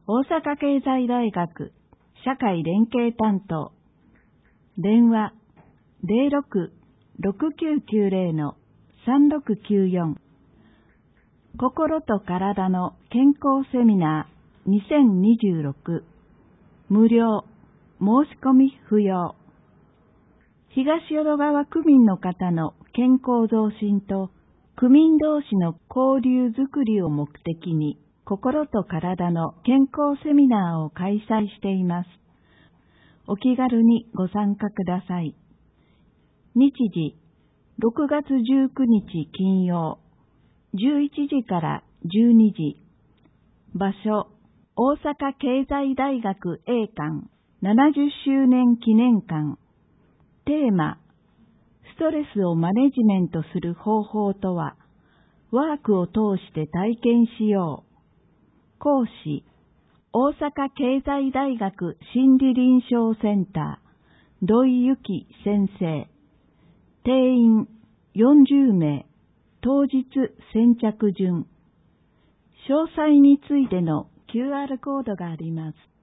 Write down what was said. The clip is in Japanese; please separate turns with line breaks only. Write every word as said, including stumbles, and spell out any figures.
大阪経済大学社会連携担当。電話 ゼロろく ろくきゅうきゅうゼロ のさんろくきゅうよん。心と体の健康セミナーにせんにじゅうろく。無料。申し込み不要。東淀川区民の方の健康増進と区民同士の交流づくりを目的に心と体の健康セミナーを開催しています。お気軽にご参加ください。日時、ろくがつじゅうくにち金曜、じゅういちじからじゅうにじ。場所、大阪経済大学 A 館ななじゅっしゅうねん記念館。テーマ、ストレスをマネジメントする方法とは、ワークを通して体験しよう。講師、大阪経済大学心理臨床センター、土井由紀先生。定員よんじゅうめい、当日先着順。詳細についての キューアール コードがあります。